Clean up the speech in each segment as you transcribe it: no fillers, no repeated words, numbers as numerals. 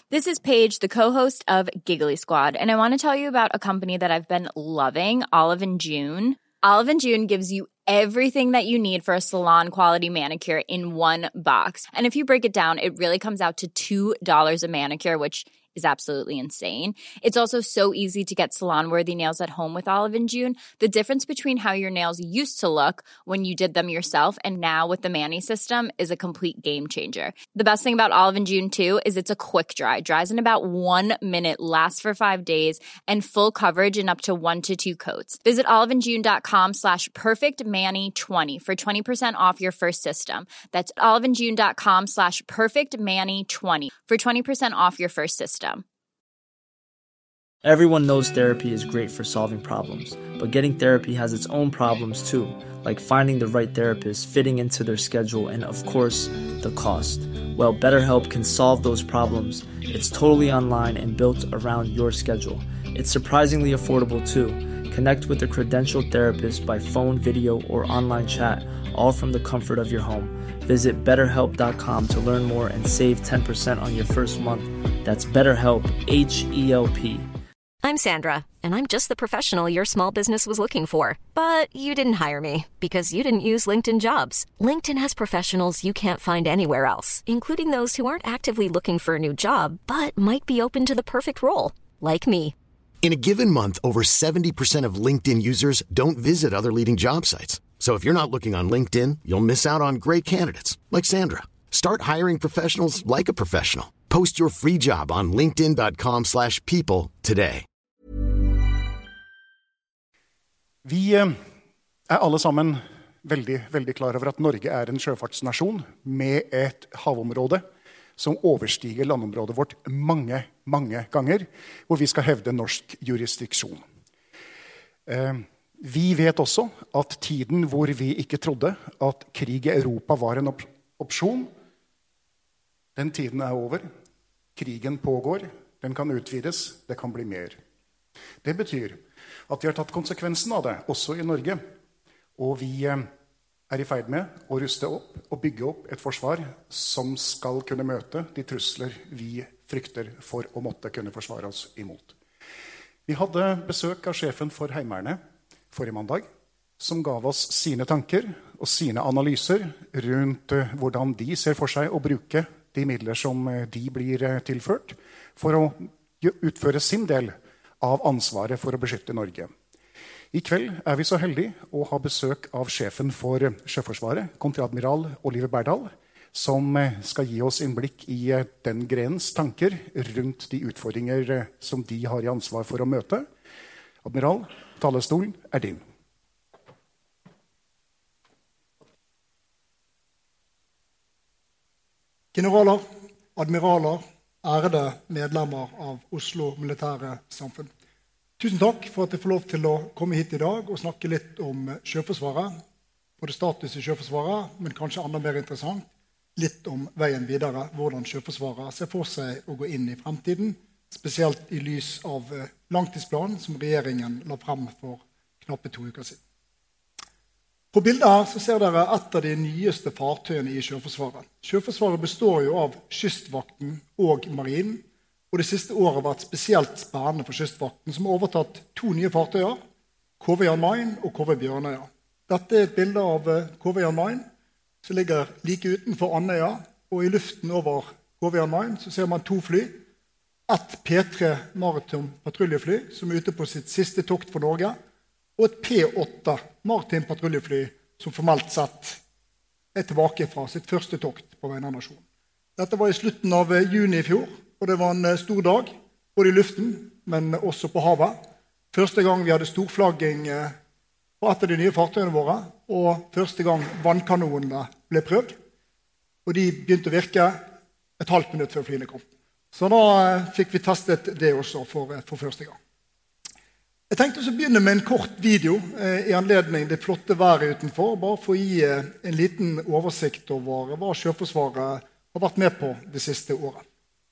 This is Paige, the co-host of Giggly Squad, and I want to tell you about a company that I've been loving, Olive & June. Olive & June gives you everything that you need for a salon-quality manicure in one box. And if you break it down, it really comes out to $2 a manicure, which is absolutely insane. It's also so easy to get salon-worthy nails at home with Olive & June. The difference between how your nails used to look when you did them yourself and now with the Mani system is a complete game changer. The best thing about Olive & June, too, is it's a quick dry. Dries in about 1 minute, lasts for 5 days, and full coverage in up to 1 to 2 coats. Visit oliveandjune.com/perfectmani20 for 20% off your first system. That's oliveandjune.com/perfectmani20 for 20% off your first system. Everyone knows therapy is great for solving problems, but getting therapy has its own problems too, like finding the right therapist, fitting into their schedule, and of course, the cost. Well, BetterHelp can solve those problems. It's totally online and built around your schedule. It's surprisingly affordable too. Connect with a credentialed therapist by phone, video, or online chat, all from the comfort of your home. Visit BetterHelp.com to learn more and save 10% on your first month. That's BetterHelp, H-E-L-P. I'm Sandra, and I'm just the professional your small business was looking for. But you didn't hire me because you didn't use LinkedIn Jobs. LinkedIn has professionals you can't find anywhere else, including those who aren't actively looking for a new job, but might be open to the perfect role, like me. In a given month, over 70% of LinkedIn users don't visit other leading job sites. So if you're not looking on LinkedIn, you'll miss out on great candidates, like Sandra. Start hiring professionals like a professional. Post your free job on linkedin.com/people today. Vi alle sammen veldig klar over at Norge en sjøfartsnasjon med et havområde som overstiger landområdet vårt mange ganger, hvor vi skal hevde norsk jurisdiksjon. Vi vet også at tiden hvor vi ikke trodde at krig i Europa var en opsjon, den tiden over. Krigen pågår, den kan utvides, det kan bli mer. Det betyr at vi har tatt konsekvensen av det, også i Norge. Og vi i ferd med å ruste opp og bygge opp et forsvar som skal kunne møte de trusler vi frykter for å måtte kunne forsvare oss imot. Vi hadde besøk av sjefen for Heimevernet forrige mandag, som gav oss sine tanker og sine analyser rundt hvordan de ser for seg å bruke de midler som de blir tilført, for å utføre sin del av ansvaret for å beskytte Norge. I kveld vi så heldige å ha besøk av sjefen for Sjøforsvaret, kontreadmiral Oliver Berdal, som skal gi oss innblikk i den grenens tanker rundt de utfordringer som de har i ansvar for å møte. Admiral, talerstolen din. Generaler, admiraler, ærede medlemmer av Oslo Militære Samfunn. Tusen takk for at jeg får lov til å komme hit i dag og snakke litt om Sjøforsvaret, både status i Sjøforsvaret, men kanskje enda mer interessant, litt om veien videre, hvordan Sjøforsvaret ser for seg å gå inn i fremtiden, spesielt i lys av langtidsplanen som regjeringen la frem for knappe 2 uker siden. På bildet her så ser dere et av de nyeste fartøyene i Sjøforsvaret. Sjøforsvaret består jo av Kystvakten og Marinen, og det siste året har vært spesielt spennende for Kystvakten, som har overtatt 2 nye fartøyer, KV Jan Mayen og KV Bjørnøya. Dette et bilde av KV Jan Mayen, som ligger like utenfor Andøya, og i luften over KV Jan Mayen så ser man 2 fly, et P3 maritim patruljefly, som ute på sitt siste tokt for Norge, og et P8 maritim patruljefly, som formelt sett tilbake fra sitt første tokt på vegne av nasjonen. Dette var i slutten av juni i fjor, og det var en stor dag, både i luften, men også på havet. Første gang vi hadde storflagging på et av de nye fartøyene våre, og første gang vannkanonene ble prøvd, og de begynte å virke et halvt minutt før flyene kom. Så da fikk vi testet det også for første gang. Jeg tenkte å begynne med en kort video i anledning det flotte været utenfor, bare for å gi en liten oversikt over hva Sjøforsvaret har vært med på det siste året.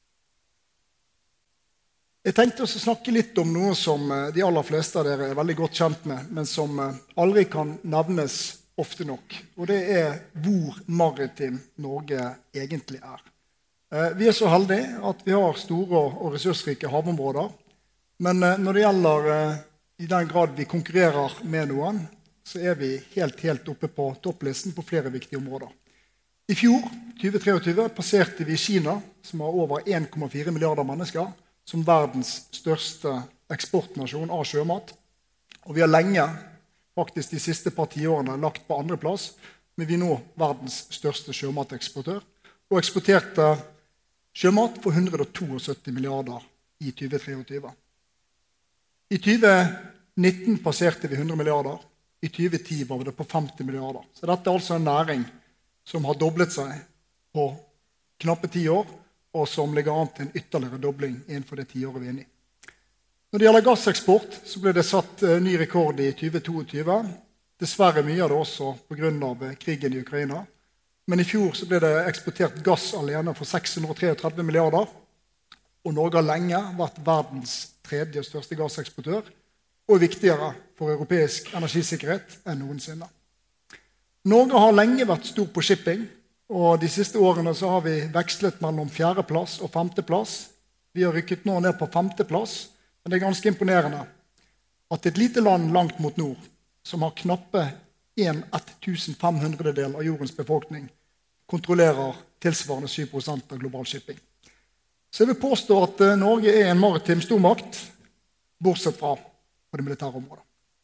Jeg tenkte også snakke litt om noe som de aller fleste av dere veldig godt kjent med, men som aldri kan nevnes ofte nok, og det hvor maritim Norge egentlig Vi så heldige at vi har store og ressursrike havområder, men når det gjelder i den grad vi konkurrerer med noen, så vi helt oppe på topplisten på flere viktige områder. I fjor, 2023, passerte vi Kina, som har over 1,4 milliarder mennesker, som verdens største eksportnasjon av sjømat. Og vi har lenge, faktisk de siste par tiårene, lagt på andre plass, men vi nå verdens største sjømateksportør, og eksporterte sjømat for 172 milliarder i 2023. I 2019 passerte vi 100 milliarder, i 2010 var det på 50 milliarder. Så dette altså en næring som har doblet seg på knappe 10 år, og som ligger an til en ytterligere dobling innenfor det 10 året vi inne i. Når det gjelder gasseksport, så ble det satt ny rekord i 2022. Dessverre mye av det også på grunn av krigen i Ukraina. Men i fjor så ble det eksportert gass alene for 633 milliarder, og Norge har lenge vært verdens tredje største gasseksportør, og viktigere for europeisk energisikkerhet enn noensinne. Norge har lenge vært stor på shipping, og de siste årene så har vi vekslet mellom 4. plass og 5. plass. Vi har rykket nå ned på 5. plass, men det ganske imponerende at et lite land langt mot nord, som har knappe 1,1500 del av jordens befolkning, kontrollerer tilsvarende 7% av global shipping. Så jeg vil påstå at Norge en maritim stormakt, bortsett fra på det militære området.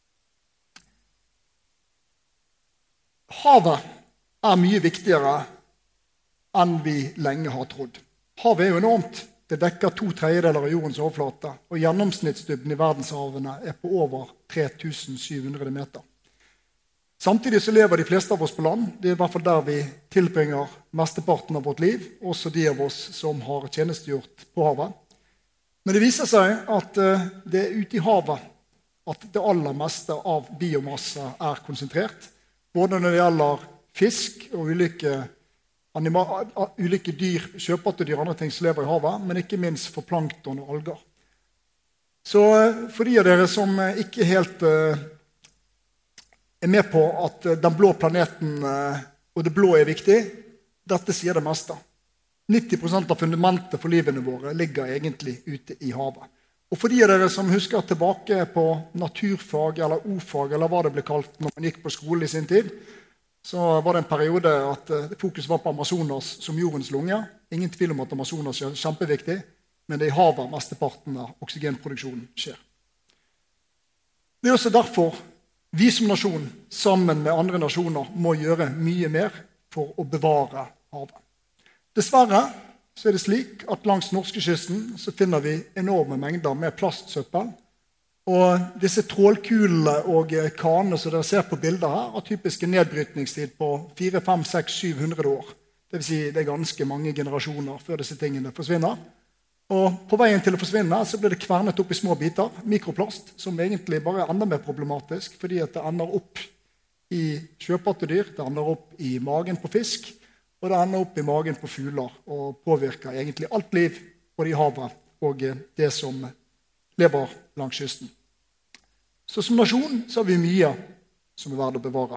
Havet mye viktigere enn vi lenge har trodd. Havet jo enormt. Det dekker 2/3 av jordens overflate, og gjennomsnittsdybden i verdenshavene på over 3700 meter. Samtidig så lever de fleste av oss på land. Det i hvert fall der vi tilbringer mesteparten av vårt liv, også de av oss som har tjenestegjort på havet. Men det viser seg at det ute i havet at det aller meste av biomasse konsentrert, både når det gjelder fisk og ulike dyr, sjøpattedyr og andre ting som lever i havet, men ikke minst for plankton og alger. Så for de av dere som ikke helt med på at den blå planeten og det blå viktig, dette sier det meste. 90% av fundamentet for livene våre ligger egentlig ute i havet. Og for de av dere som husker tilbake på naturfag eller ordfag, eller hva det ble kalt når man gikk på skole i sin tid, så var det en periode at fokus var på Amazonas som jordens lunge. Ingen tvil om at Amazonas er kjempeviktig, men det i havet mesteparten av oksygenproduksjonen skjer. Det også derfor vi som nasjon, sammen med andre nasjoner, må gjøre mye mer for å bevare havet. Dessverre så det slik at langs norskekysten så finner vi enorme mengder med plastsøppel. Og disse trålkulene og kanene som dere ser på bilder her, har typisk en nedbrytningstid på 4, 5, 6, 700 år. Det vil si det ganske mange generasjoner før disse tingene forsvinner. Og på veien til å forsvinne så blir det kvernet opp i små biter, mikroplast, som egentlig bare enda mer problematisk, fordi at det ender opp i sjøpattedyr, det ender opp i magen på fisk, og det ender opp i magen på fugler og påvirker egentlig alt liv, både i havet og det som lever langs kysten. Så som nasjon så har vi mye som verdt å bevare.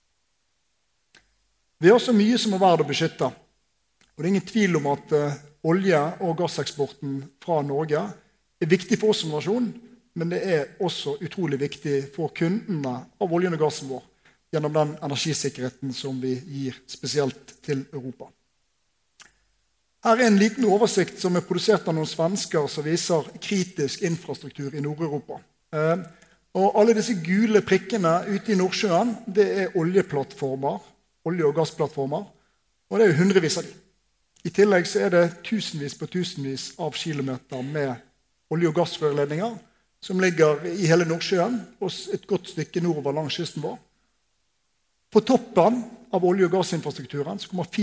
Vi har også mye som verdt å beskytte. Og det ingen tvil om at olje- og gasseksporten fra Norge viktig for oss som nasjon, men det også utrolig viktig for kundene av oljen og gassen vår, gjennom den energisikkerheten som vi gir spesielt til Europa. Her en liten oversikt som produsert av noen svensker som viser kritisk infrastruktur i Nord-Europa. Og alle disse gule prikkene ute i Nordsjøen, det oljeplattformer, olje- og gassplattformer, og det jo hundrevis av de. I tillegg så det tusenvis på tusenvis av kilometer med olje- og gassrørledninger som ligger i hele Nordsjøen og et godt stykke nordover langs kysten vår. På toppen av olje- og gassinfrastrukturen så kommer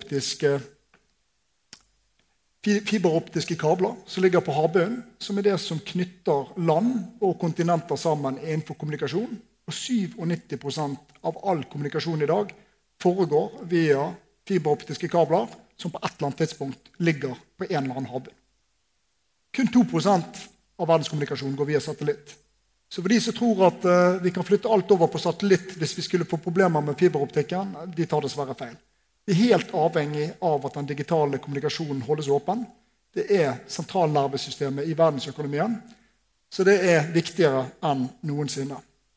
fiberoptiske kabler som ligger på havbunnen, som det som knytter land og kontinenter sammen innenfor kommunikasjon. Og 97% av all kommunikasjon i dag foregår via fiberoptiske kabler som på et eller annet tidspunkt ligger på en eller annen havbunn. Kun 2% av verdenskommunikasjonen går via satellitt. Så for de som tror at vi kan flytte alt over på satellitt hvis vi skulle få problemer med fiberoptikken, de tar dessverre feil. Vi helt avhengig av at den digitale kommunikasjonen holdes åpen. Det sentralnervesystemet i verdensøkonomien, så det viktigere enn noensinne.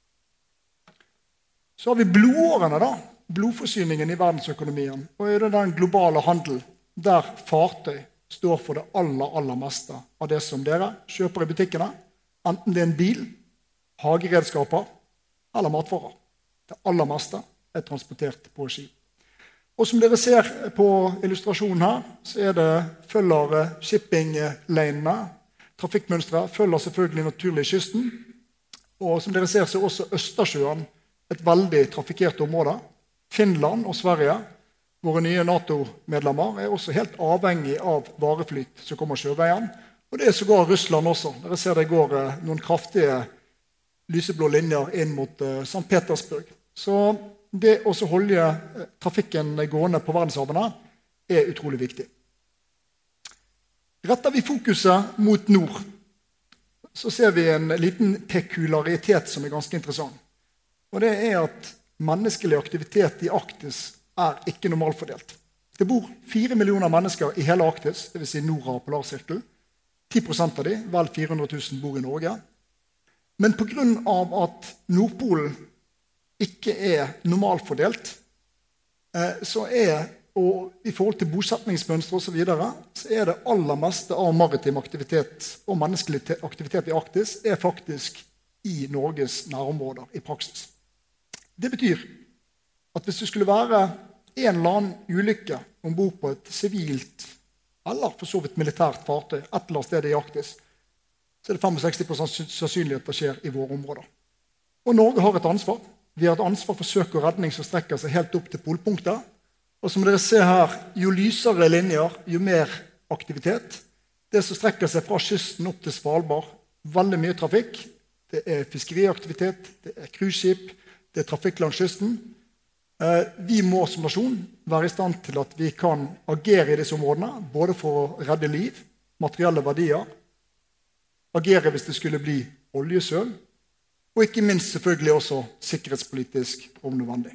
Så har vi blodårene da, blodforsyningen i verdensøkonomien, og det den globale handel, der fartøy står for det aller meste av det som dere kjøper i butikkene, enten det en bil, hageredskaper eller matvarer. Det aller meste transportert på skip. Og som dere ser på illustrasjonen her, så det følger shipping-lanene, trafikkmønstre, følger selvfølgelig naturlig kysten. Og som dere ser, så også Østersjøen et veldig trafikkert område. Finland og Sverige, våre nye NATO-medlemmer, også helt avhengig av vareflyt som kommer sjøveien. Og det sågar Russland også. Dere ser det går noen kraftige lyseblå linjer inn mot St. Petersburg. Så det å holde trafikken gående på verdenshavene utrolig viktig. Retter vi fokuset mot nord, så ser vi en liten pekularitet som ganske interessant. Og det at menneskelig aktivitet i Arktis ikke normalfordelt. Det bor 4 millioner mennesker i hele Arktis, det vil si nord av Polarsirkelen. 10% av de, vel 400 000, bor i Norge. Men på grunn av at Nordpolen ikke normalfordelt, så og i forhold til bosetningsmønstre og så videre, så det aller meste av maritim aktivitet og menneskelig aktivitet i Arktis faktisk i Norges nærområder i praksis. Det betyr at hvis det skulle være en eller annen ulykke ombord på et sivilt eller for så vidt militært fartøy et eller annet sted i Arktis, så det 65% sannsynlighet det skjer i våre områder. Og Norge har et ansvar. Vi har et ansvar for søk og redning som strekker seg helt opp til polpunktet. Og som dere ser her, jo lysere linjer, jo mer aktivitet. Det som strekker seg fra kysten opp til Svalbard, veldig mye trafikk. Det fiskeriaktivitet, det cruiseskip, det trafikk langs kysten. Vi må som nasjon være i stand til at vi kan agere i disse områdene, både for å redde liv, materielle verdier, agere hvis det skulle bli oljesøl, og ikke minst selvfølgelig også sikkerhetspolitisk om nødvendig.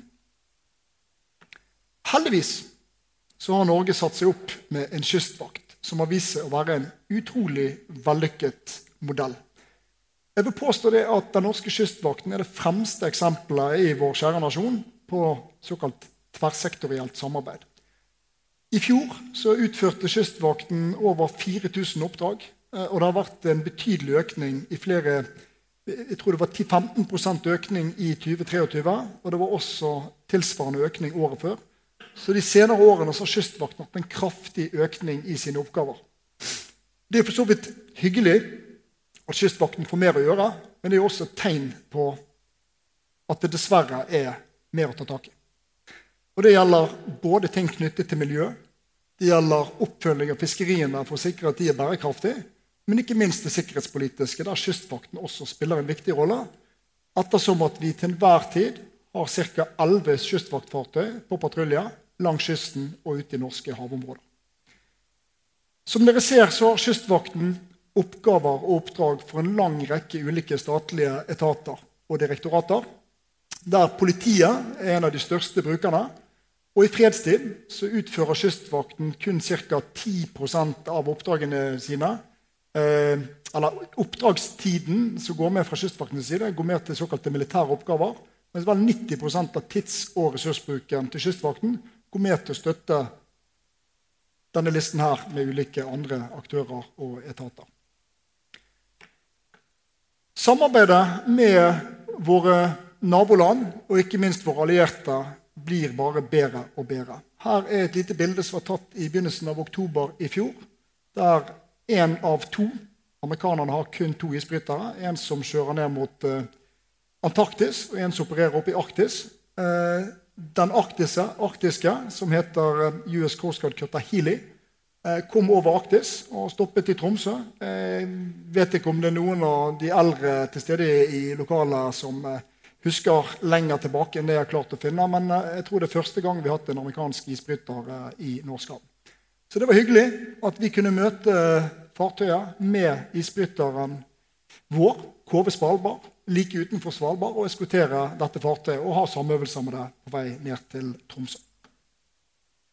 Heldigvis så har Norge satt seg opp med en kystvakt som har vist seg å være en utrolig vellykket modell. Jeg vil påstå det at den norske kystvakten det fremste eksempelet i vår kjære nasjon på såkalt tverrsektorielt samarbeid. I fjor så utførte kystvakten over 4000 oppdrag, og det har vært en betydelig økning i flere. Jeg tror det var 10-15% økning i 2023, og det var også tilsvarende økning året før. Så de senere årene så har kystvakten hatt en kraftig økning i sine oppgaver. Det for så vidt hyggelig at kystvakten får mer å gjøre, men det også et tegn på at det dessverre mer å ta tak i. Og det gjelder både ting knyttet til miljø, det gjelder oppfølging av fiskeriene for å sikre at de bærekraftige, men ikke minst det sikkerhetspolitiske, der kystvakten også spiller en viktig rolle, ettersom at vi til enhver tid har ca. 11 kystvaktfartøy på patrulje langs kysten og ute i norske havområder. Som dere ser så har kystvakten oppgaver og oppdrag for en lang rekke ulike statlige etater og direktorater, der politiet en av de største brukerne, og i fredstid så utfører kystvakten kun ca. 10% av oppdragene sine, eller oppdragstiden som går med fra kystvaktens side går med til såkalte militære oppgaver, mens vel 90% av tids- og ressursbruken til kystvakten går med til å støtte denne listen her med ulike andre aktører og etater. Samarbeidet med våre naboland og ikke minst våre allierte blir bare bedre og bedre. Her et lite bilde som var tatt i begynnelsen av oktober i fjor, der en av 2, amerikanerne har kun 2 isbrytere, en som kjører ned mot Antarktis og en som opererer oppe i Arktis. Den arktiske, som heter US Coast Guard Cutter Healy, kom over Arktis og stoppet i Tromsø. Jeg vet ikke om det noen av de eldre til stede i lokalet som husker lenger tilbake enn det jeg har klart å finne, men jeg tror det første gang vi har hatt en amerikansk isbryter i Norskhavet. Så det var hyggelig at vi kunne møte fartøyet med isbryteren vår, KV Svalbard, like utenfor Svalbard, og eskortere dette fartøyet og ha samøvelser med det på vei ned til Tromsø.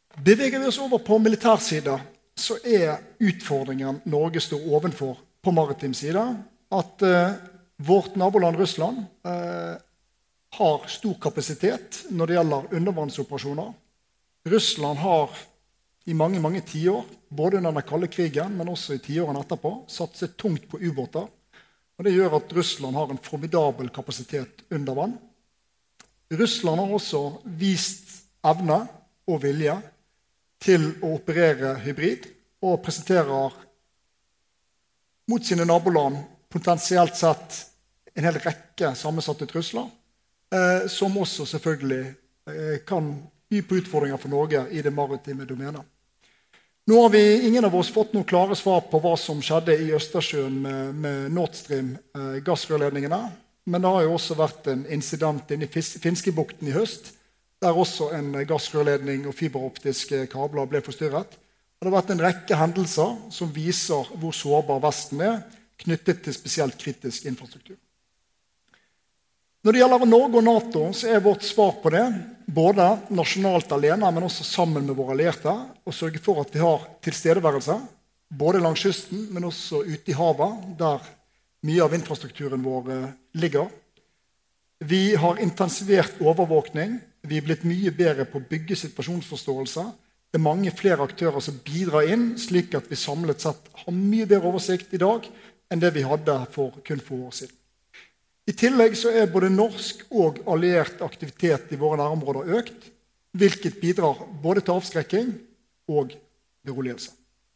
Beveger vi oss over på militærsiden, så utfordringen Norge står ovenfor på maritim side at vårt naboland Russland har stor kapasitet når det gjelder undervannsoperasjoner. Russland har i mange, mange tiår, både under den kalde krigen, men også i tiårene etterpå, satset tungt på ubåter. Og det gjør at Russland har en formidabel kapasitet under vann. Russland har også vist evne og vilje til å operere hybrid, og presenterer mot sine naboland potensielt sett en hel rekke sammensatte trusler, som også selvfølgelig kan by på utfordringer for Norge i det maritime domenet. Nå har ingen av oss fått noen klare svar på hva som skjedde i Østersjøen med Nord Stream gassrørledningene, men det har jo også vært en incident inne i Finskebukten i høst, der også en gassrørledning og fiberoptiske kabler ble forstyrret. Og det har vært en rekke hendelser som viser hvor sårbar Vesten knyttet til spesielt kritisk infrastruktur. Når det gjelder Norge og NATO, så vårt svar på det, både nasjonalt alene, men også sammen med våre allierte, å sørge for at vi har tilstedeværelse, både langs kysten, men også ute i havet, der mye av infrastrukturen vår ligger. Vi har intensivert overvåkning. Vi blitt mye bedre på å bygge situasjonsforståelse. Det mange flere aktører som bidrar inn, slik at vi samlet sett har mye bedre oversikt i dag enn det vi hadde for kun få år siden. I tillegg så både norsk og alliert aktivitet i våre nærområder økt, hvilket bidrar både til avskrekking og beroligelse.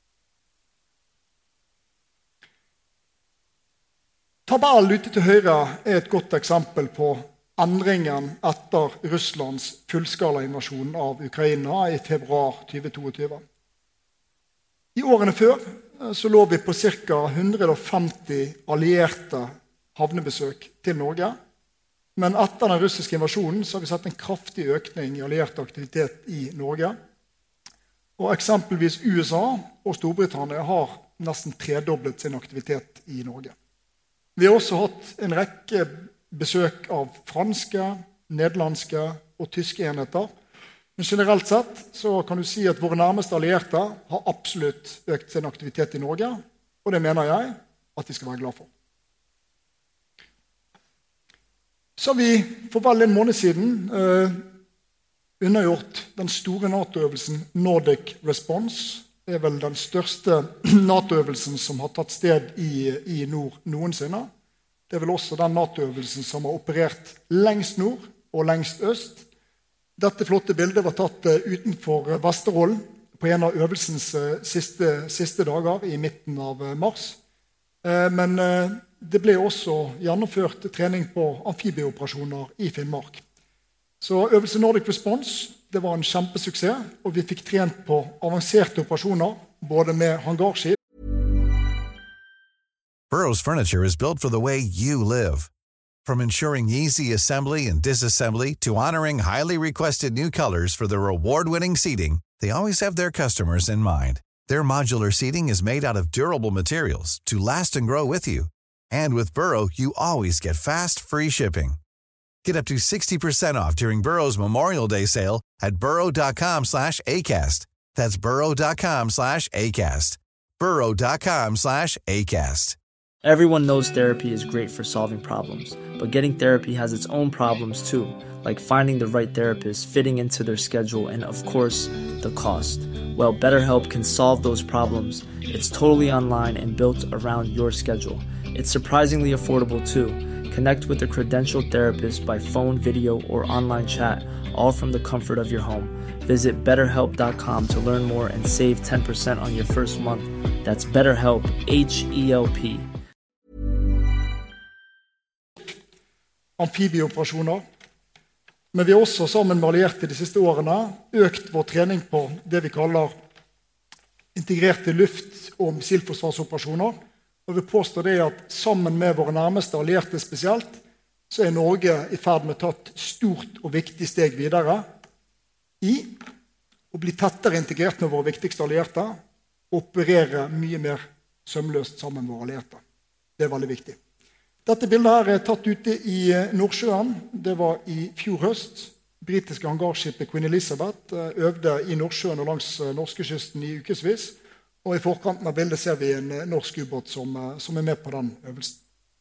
Tabellen ute til høyre et godt eksempel på endringen etter Russlands fullskala-invasjon av Ukraina i februar 2022. I årene før så lå vi på ca. 150 allierte havnebesøk til Norge, men etter den russiske invasjonen så har vi sett en kraftig økning i alliert aktivitet i Norge. Og eksempelvis USA og Storbritannia har nesten tredoblet sin aktivitet i Norge. Vi har også hatt en rekke besøk av franske, nederlandske og tyske enheter. Men generelt sett så kan du si at våre nærmeste allierte har absolutt økt sin aktivitet i Norge, og det mener jeg at vi skal være glad for. Så har vi for vel en måned siden unnagjort den store NATO-øvelsen Nordic Response. Det vel den største NATO-øvelsen som har tatt sted i nord noensinne. Det vel også den NATO-øvelsen som har operert lengst nord og lengst øst. Dette flotte bildet var tatt utenfor Vesterålen på en av øvelsens siste dager i midten av mars. Men det ble også gjennomført trening på amfibieoperasjoner i Finnmark. Så øvelsen Nordic Response det var en kjempesuksess, og vi fikk trent på avanserte operasjoner, både med hangarskip. Burrow's furniture is built for the way you live. From ensuring easy assembly and disassembly to honoring highly requested new colors for their award-winning seating, they always have their customers in mind. Their modular seating is made out of durable materials to last and grow with you. And with Burrow, you always get fast, free shipping. Get up to 60% off during Burrow's Memorial Day sale at burrow.com/ACAST. That's burrow.com/ACAST. burrow.com/ACAST. Everyone knows therapy is great for solving problems, but getting therapy has its own problems too, like finding the right therapist, fitting into their schedule, and of course, the cost. Well, BetterHelp can solve those problems. It's totally online and built around your schedule. It's surprisingly affordable too. Connect with a credentialed therapist by phone, video, or online chat, all from the comfort of your home. Visit BetterHelp.com to learn more and save 10% on your first month. That's BetterHelp, H-E-L-P. Amfibieoperasjoner. Men vi har også sammen med allierte de siste årene økt vår trening på det vi kaller integrerte luft- og missilforsvarsoperasjoner. Og vi påstår det at sammen med våre nærmeste allierte spesielt, så Norge i ferd med å ta et stort og viktig steg videre i å bli tettere integrert med våre viktigste allierte og operere mye mer sømløst sammen med våre allierte. Det veldig viktig. Dette bildet her tatt ute i Nordsjøen. Det var i fjor høst. britiske hangarskipet Queen Elizabeth øvde i Nordsjøen og langs norskekysten i ukesvis. Og i forkanten av bildet ser vi en norsk ubåt som med på den øvelsen.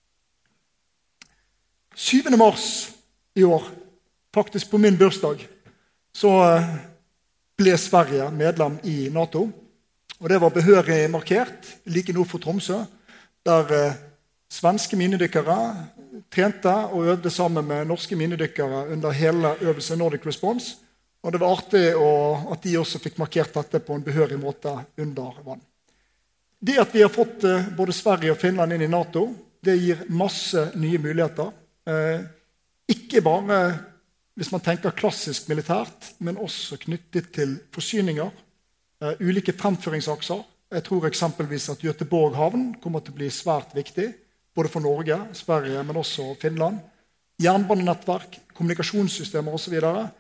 7. mars i år, faktisk på min bursdag, så ble Sverige medlem i NATO. Og det var behørig markert like nord for Tromsø, der svenske minedykkere trente og øvde sammen med norske minedykkere under hele øvelsen Nordic Response. Og det var artig at de også fikk markert dette på en behørig måte under vann. Det at vi har fått både Sverige og Finland inn i NATO, det gir masse nye muligheter. Ikke bare hvis man tenker klassisk militært, men også knyttet til forsyninger, ulike fremføringsakser. Jeg tror eksempelvis at Göteborg havn kommer til å bli svært viktig, både for Norge, Sverige, men også Finland. Jernbanenettverk, kommunikasjonssystemer osv.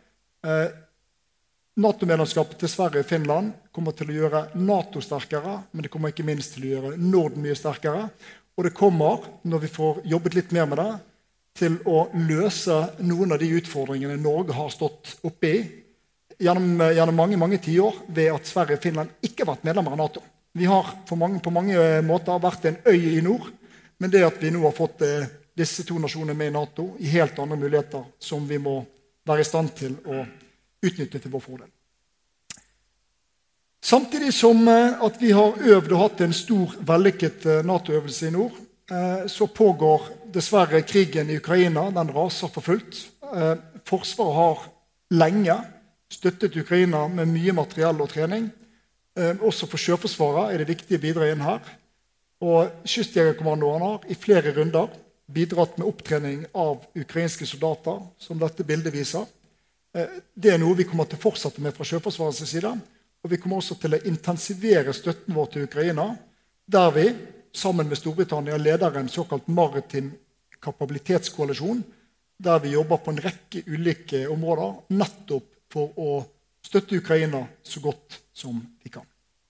NATO-medlemskapet til Sverige og Finland kommer til å gjøre NATO sterkere, men det kommer ikke minst til å gjøre Norden mye sterkere. Og det kommer, når vi får jobbet litt mer med det, til å løse noen av de utfordringene Norge har stått oppe i gjennom mange tiår ved at Sverige og Finland ikke har vært medlemmer av NATO. Vi har på mange måter vært en øy i nord, men det at vi nå har fått disse to nasjonene med i NATO i helt andre muligheter som vi må være i stand til å utnytte til vår fordel. Samtidig som at vi har øvd og hatt en stor, vellykket NATO-øvelse i nord, så pågår dessverre krigen i Ukraina. Den raser for fullt. Forsvaret har lenge støttet Ukraina med mye materiell og trening. Også for Sjøforsvaret er det viktig å bidra inn her. Og Kystjegerkommandoen har i flere runder bidratt med opptrening av ukrainske soldater, som dette bildet viser. Det er noe vi kommer til å fortsette med fra Sjøforsvarets side. Og vi kommer også til å intensivere støtten vår til Ukraina, der vi, sammen med Storbritannia, leder en såkalt maritim kapabilitetskoalisjon, der vi jobber på en rekke ulike områder, nettopp for å støtte Ukraina så godt som vi kan.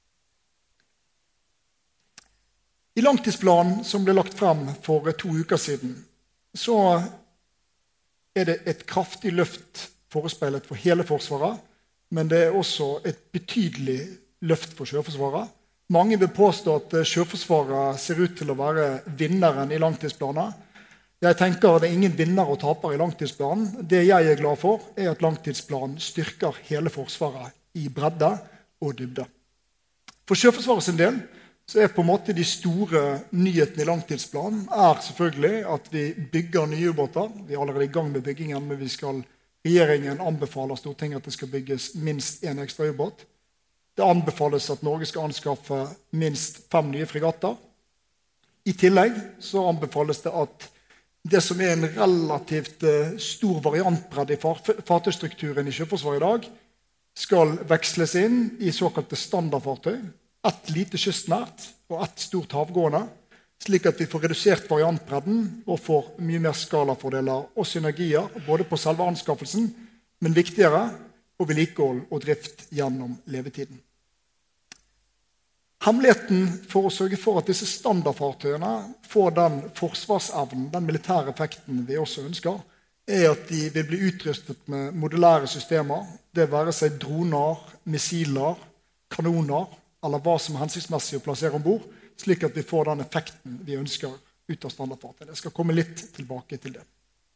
I langtidsplanen som ble lagt frem for 2 uker siden, så er det et kraftig løft forespeilet for hele Forsvaret, men det er også et betydelig løft for Sjøforsvaret. Mange vil påstå at Sjøforsvaret ser ut til å være vinneren i langtidsplanen. Jeg tenker at det er ingen vinner og taper i langtidsplanen. Det jeg er glad for, er at langtidsplanen styrker hele Forsvaret i bredde og dybde. For Sjøforsvaret sin del så er på en måte de store nyhetene i langtidsplanen er selvfølgelig at vi bygger nye ubåter. Vi er allerede i gang med byggingen, men regjeringen anbefaler Stortinget at det skal bygges minst 1 ekstra ubåt. Det anbefales at Norge skal anskaffe minst 5 nye fregatter. I tillegg så anbefales det at det som er en relativt stor variantbredde i fartøystrukturen i Sjøforsvaret i dag, skal veksles inn i såkalte standardfartøy. Et lite kystnært og et stort havgående, slik at vi får redusert variantbredden og får mye mer skalafordeler og synergier, både på selve anskaffelsen, men viktigere på vedlikehold og drift gjennom levetiden. Hemmeligheten for å sørge for at disse standardfartøyene får den forsvarsevnen, den militære effekten vi også ønsker, er at de vil bli utrustet med modulære systemer, det være seg droner, missiler, kanoner, eller hva som er hensiktsmessig å plassere ombord, slik at vi får den effekten vi ønsker ut av standardfartøy. Jeg skal komme litt tilbake til det.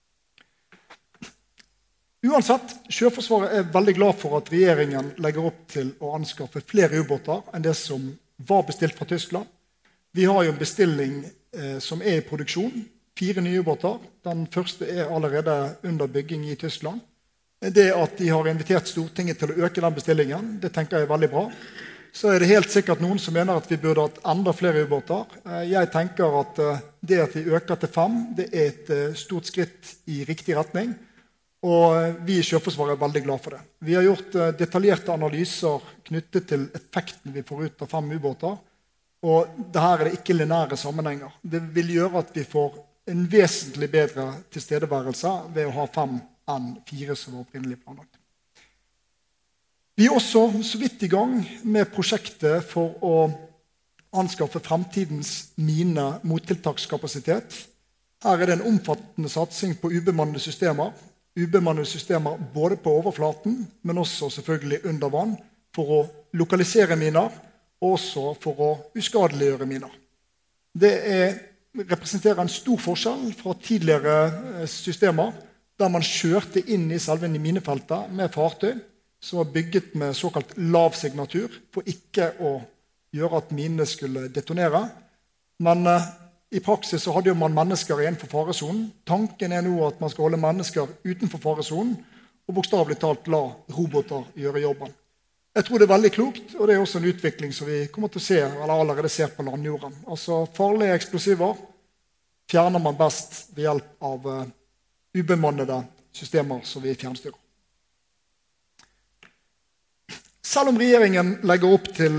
Uansett, Sjøforsvaret er veldig glad for at regjeringen legger opp til å anskaffe flere ubåter enn det som var bestilt fra Tyskland. Vi har jo en bestilling som er i produksjon, 4 nye ubåter. Den første er allerede under bygging i Tyskland. Det at de har invitert Stortinget til å øke den bestillingen, det tenker jeg er veldig bra. Så er det helt sikkert noen som mener at vi burde hatt enda flere ubåter. Jeg tenker at det at vi øker til 5, det er et stort skritt i riktig retning. Og vi i Sjøforsvaret er veldig glad for det. Vi har gjort detaljerte analyser knyttet til effekten vi får ut av 5 ubåter. Og dette er det ikke lineære sammenhenger. Det vil gjøre at vi får en vesentlig bedre tilstedeværelse ved å ha 5 enn 4 som var opprinnelig planlagt. Vi er også så vidt i gang med prosjektet for å anskaffe fremtidens mottiltakskapasitet. Her er det en omfattende satsing på ubemannede systemer. ubemannede systemer både på overflaten, men også selvfølgelig under vann, for å lokalisere miner, og også for å uskadeliggjøre miner. Det representerer en stor forskjell fra tidligere systemer, der man kjørte inn i selve minefeltet med fartøy, som var bygget med såkalt lav signatur, for ikke å gjøre at minene skulle detonere. Men i praksis så hadde jo man mennesker innenfor faresonen. Tanken nå at man skal holde mennesker utenfor faresonen, og bokstavelig talt la roboter gjøre jobben. Jeg tror det veldig klokt, og det også en utvikling som vi kommer til å se, eller allerede ser på landjorden. Altså farlige eksplosiver fjerner man best ved hjelp av ubemannede systemer som vi fjernstyrer. Selv om regjeringen legger opp til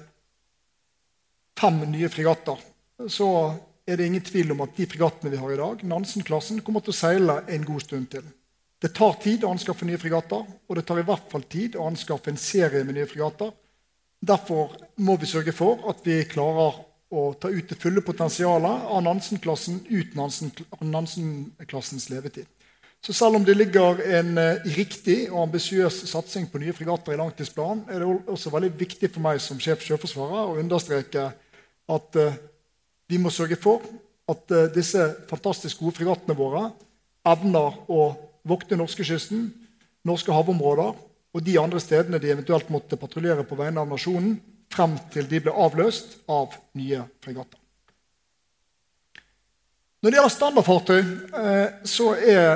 5 nye fregatter, så det ingen tvil om at de fregattene vi har i dag, Nansen-klassen, kommer til å seile en god stund til. Det tar tid å anskaffe nye fregatter, og det tar i hvert fall tid å anskaffe en serie med nye fregatter. Derfor må vi sørge for at vi klarer å ta ut det fulle potensialet av Nansen-klassen uten Nansen-klassens levetid. Så selv om det ligger en riktig og ambisiøs satsing på nye fregatter i langtidsplanen, det også veldig viktig for meg som sjef Sjøforsvaret å understreke at vi må sørge for at disse fantastisk gode fregattene våre evner å vokte norskekysten, norske havområder og de andre stedene de eventuelt måtte patruljere på vegne av nasjonen, frem til de ble avløst av nye fregatter. Når det gjelder standardfartøy, så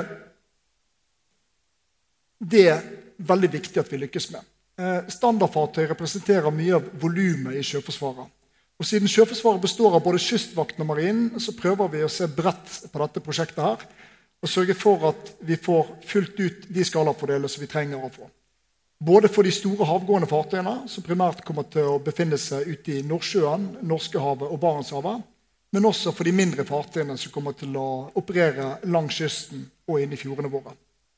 det veldig viktig at vi lykkes med. Standardfartøy representerer mye av volumet i Sjøforsvaret. Og siden Sjøforsvaret består av både kystvakten og marinen, så prøver vi å se bredt på dette prosjektet her, og sørge for at vi får fullt ut de skalafordeler som vi trenger å få. Både for de store havgående fartøyene, som primært kommer til å befinne seg ute i Nordsjøen, Norskehavet og Barentshavet, men også for de mindre fartøyene som kommer til å operere langs kysten og inn i fjordene våre.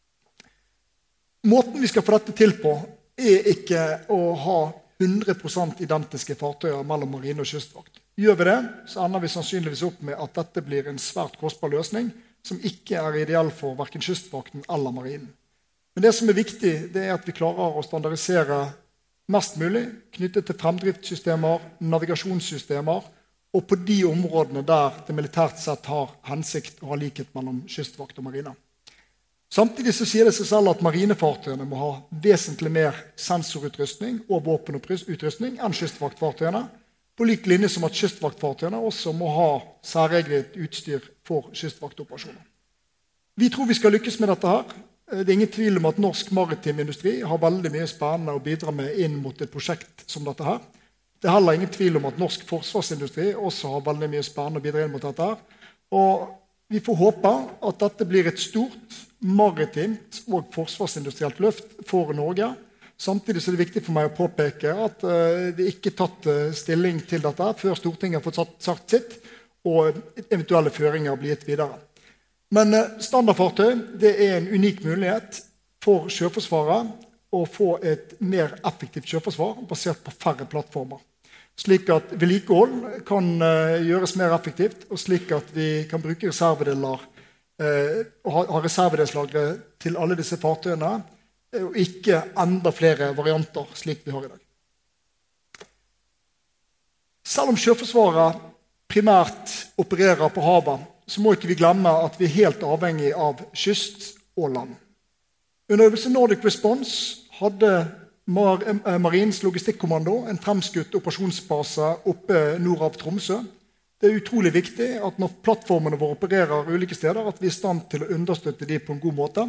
Måten vi skal få dette til på ikke å ha 100% identiske fartøyer mellom marine og kystvakt. Gjør vi det, så ender vi sannsynligvis opp med at dette blir en svært kostbar løsning, som ikke ideell for hverken kystvakten eller marinen. Men det som viktig, det at vi klarer å standardisere mest mulig, knyttet til fremdriftssystemer, navigasjonssystemer, og på de områdene der det militært sett har hensikt å ha likhet mellom kystvakt og marine. Samtidig så sier det seg selv at marinefartøyene må ha vesentlig mer sensorutrustning og våpenutrustning enn kystvaktfartøyene, på lik linje som at kystvaktfartøyene også må ha særreglet utstyr for kystvaktoperasjoner. Vi tror vi skal lykkes med dette her. Det ingen tvil om at norsk maritim industri har veldig mye spennende å bidra med inn mot et prosjekt som dette her. Det heller ingen tvil om at norsk forsvarsindustri også har veldig mye spennende å bidra inn mot dette her. Og vi får håpe at dette blir et stort maritimt og forsvarsindustrielt løft for Norge. Samtidig er det viktig for meg å påpeke at det ikke er tatt stilling til dette før Stortinget har fått sagt sitt, og eventuelle føringer blir gitt videre. Men standardfartøy det en unik mulighet for Sjøforsvaret å få et mer effektivt sjøforsvar basert på færre plattformer. Slik at vedlikehold kan gjøres mer effektivt, og slik at vi kan bruke reservedeler og ha reservedelslagre til alle disse fartøyene, og ikke enda flere varianter slik vi har i dag. Selv om Sjøforsvaret primært opererer på havet, så må ikke vi glemme at vi helt avhengig av kyst og land. Under øvelsen Nordic Response hadde Marinens logistikkommando en fremskutt operasjonsbase oppe nord av Tromsø. Det utrolig viktig at når plattformene våre opererer ulike steder, at vi i stand til å understøtte dem på en god måte.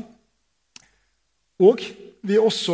Og vi må også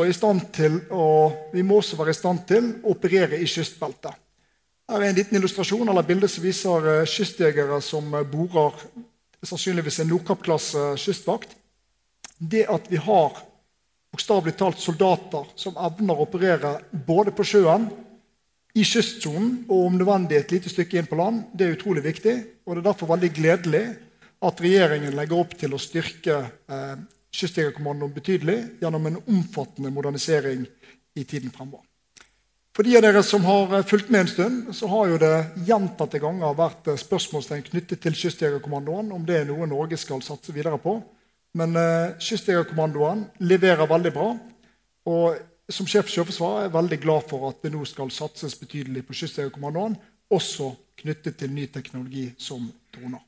være i stand til å operere i kystbeltet. Her en liten illustrasjon eller bilde som viser kystjegere som borer sannsynligvis en Nordkapp-klasse kystvakt. Det at vi har bokstavelig talt soldater som evner å operere både på sjøen, i kystsonen og om nødvendig et lite stykke inn på land, det utrolig viktig. Og det derfor veldig gledelig at regjeringen legger opp til å styrke kystjegerkommandoen betydelig gjennom en omfattende modernisering i tiden fremover. For de av dere som har fulgt med en stund, så har jo det gjentatte ganger vært spørsmålstegn knyttet til kystjegerkommandoen, om det noe Norge skal satse videre på. Men Kystjegerkommandoen leverer veldig bra, og som sjef for Sjøforsvaret er jeg veldig glad for at det nå skal satses betydelig på Kystjegerkommandoen, også knyttet til ny teknologi som droner.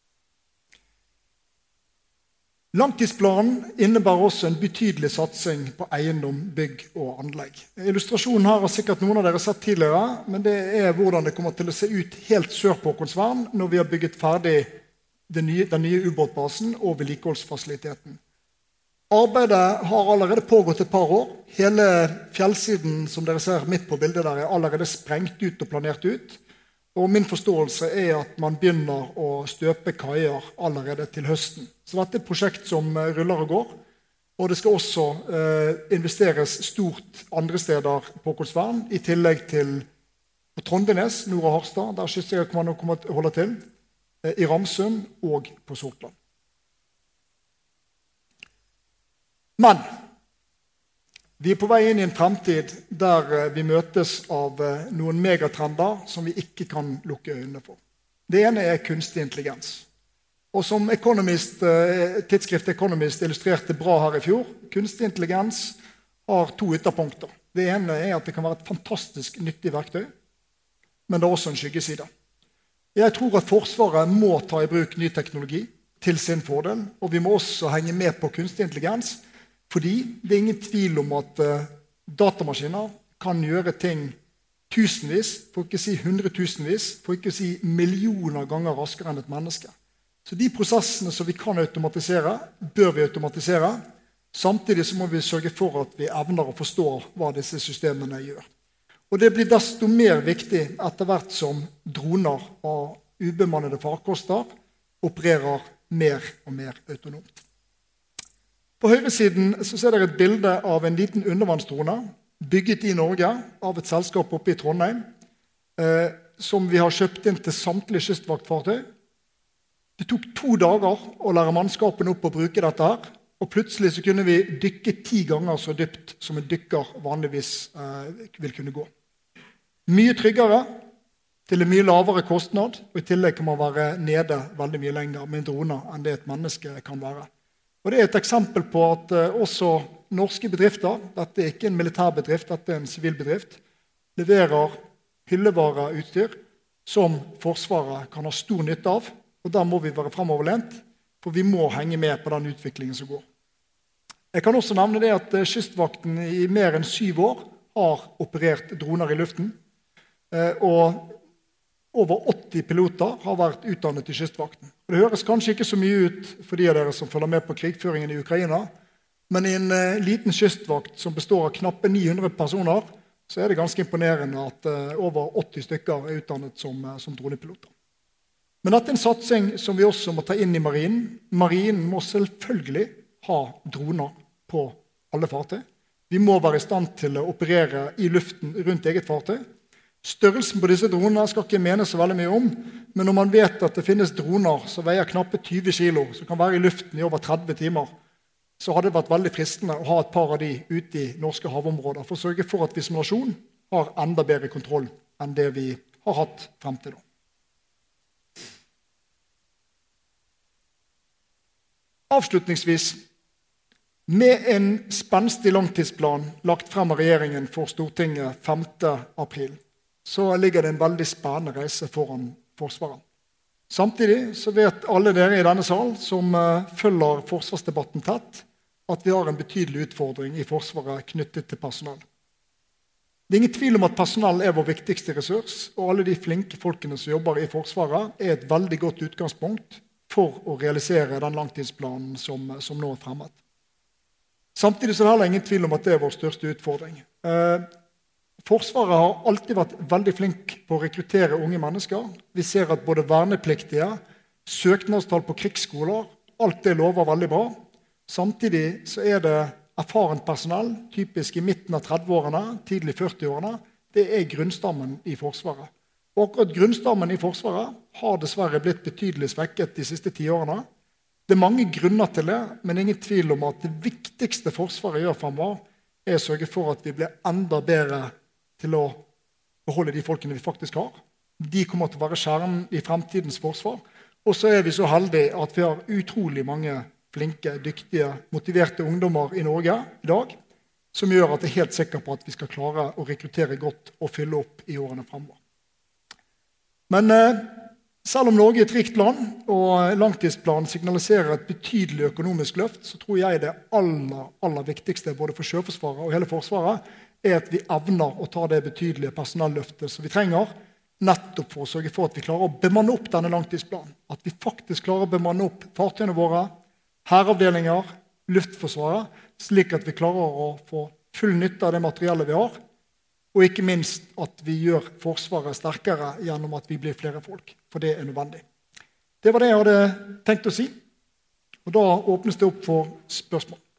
Langtidsplanen innebærer også en betydelig satsing på eiendom, bygg og anlegg. Illustrasjonen her har sikkert noen av dere sett tidligere, men det er hvordan det kommer til å se ut helt sør på Haakonsvern når vi har bygget ferdig den nye ubåtbasen og vedlikeholdsfasiliteten. Arbeidet har allerede pågått et par år. Hele fjellsiden som dere ser midt på bildet der er allerede sprengt ut og planert ut. Og min forståelse er at man begynner å støpe kaier allerede til høsten. Så dette er et prosjekt som ruller og går. Og det skal også investeres stort andre steder på Haakonsvern, i tillegg til på Trondenes, nord og Harstad, der Kystjegerkommandoen kommer til å holde til, i Ramsund og på Sortland. Men vi er på vei inn i en fremtid der vi møtes av noen megatrender som vi ikke kan lukke øynene for. Det ene er kunstig intelligens. Og som tidsskriftet Economist illustrerte bra her i fjor, kunstig intelligens har 2 ytterpunkter. Det ene er at det kan være et fantastisk nyttig verktøy, men det er også en skyggeside. Jeg tror at Forsvaret må ta i bruk ny teknologi til sin fordel, og vi må også henge med på kunstig intelligens, fordi det er ingen tvil om at datamaskiner kan gjøre ting tusenvis, for ikke å si hundretusenvis, for ikke å si millioner ganger raskere enn et menneske. Så de prosessene som vi kan automatisere, bør vi automatisere. Samtidig så må vi sørge for at vi evner å forstå hva disse systemene gjør. Og det blir desto mer viktig etter hvert som droner og ubemannede farkoster opererer mer og mer autonomt. På høyresiden så ser dere et bilde av en liten undervannsdrone bygget i Norge av et selskap oppe i Trondheim, som vi har kjøpt inn til samtlige kystvaktfartøy. Det tok 2 dager å lære mannskapen opp å bruke dette her, og plutselig så kunne vi dykke 10 ganger så dypt som en dykker vanligvis vil kunne gå. Mye tryggere, til en mye lavere kostnad, og i tillegg kan man være nede veldig mye lenger med en drone enn det et menneske kan være. Og det er et eksempel på at også norske bedrifter, dette er ikke en militærbedrift, dette er en sivil bedrift, leverer hyllevareutstyr som Forsvaret kan ha stor nytte av, og der må vi være fremoverlent, for vi må henge med på den utviklingen som går. Jeg kan også nevne det at Kystvakten i mer enn 7 år har operert droner i luften, og over 80 piloter har vært utdannet i Kystvakten. Det høres kanskje ikke så mye ut for de av dere som følger med på krigføringen i Ukraina, men i en liten kystvakt som består av knappe 900 personer, så er det ganske imponerende at over 80 stykker er utdannet som dronepiloter. Men dette er en satsing som vi også må ta inn i marinen. Marinen må selvfølgelig ha droner på alle fartøy. Vi må være i stand til å operere i luften rundt eget fartøy. Størrelsen på disse dronene skal ikke menes så veldig mye om, men når man vet at det finnes droner som veier knappe 20 kilo, som kan være i luften i over 30 timer, så har det vært veldig fristende å ha et par av de ute i norske havområder, for å sørge for at vi som nasjon har enda bedre kontroll enn det vi har hatt frem til nå. Avslutningsvis, med en spenstig langtidsplan lagt frem av regjeringen for Stortinget 5. april, så ligger det en veldig spennende reise foran Forsvaret. Samtidig så vet alle dere i denne sal som følger forsvarsdebatten tett, at vi har en betydelig utfordring i Forsvaret knyttet til personell. Det er ingen tvil om at personell er vår viktigste ressurs, og alle de flinke folkene som jobber i Forsvaret er et veldig godt utgangspunkt for å realisere den langtidsplanen som nå er fremmet. Samtidig så er det heller ingen tvil om at det er vår største utfordring. Forsvaret har alltid vært veldig flink på å rekruttere unge mennesker. Vi ser at både vernepliktige, søknadstall på krigsskoler, alt det lover veldig bra. Samtidig så er det erfarent personell, typisk i midten av 30-årene, tidlig 40-årene. Det er grunnstammen i Forsvaret. Og akkurat grunnstammen i Forsvaret har dessverre blitt betydelig svekket de siste 10 årene. Det er mange grunner til det, men ingen tvil om at det viktigste Forsvaret gjør fremover, er å sørge for at vi blir enda bedre til å beholde de folkene vi faktisk har. De kommer til å være kjernen i fremtidens forsvar. Og så er vi så heldige at vi har utrolig mange flinke, dyktige, motiverte ungdommer I Norge I dag, som gjør at jeg helt sikker på at vi skal klare å rekruttere godt og fylle opp I årene fremover. Men selv om Norge et rikt land, og langtidsplanen signaliserer et betydelig økonomisk løft, så tror jeg det aller viktigste både for Sjøforsvaret og hele Forsvaret at vi evner å ta det betydelige personelløftet som vi trenger, nettopp for å sørge for at vi klarer å bemanne opp denne langtidsplanen. At vi faktisk klarer å bemanne opp fartøyene våre, hæravdelinger, luftforsvaret, slik at vi klarer å få full nytte av det materiellet vi har, og ikke minst at vi gjør Forsvaret sterkere gjennom at vi blir flere folk, for det nødvendig. Det var det jeg hadde tenkt å si, og da åpnes det opp for spørsmål.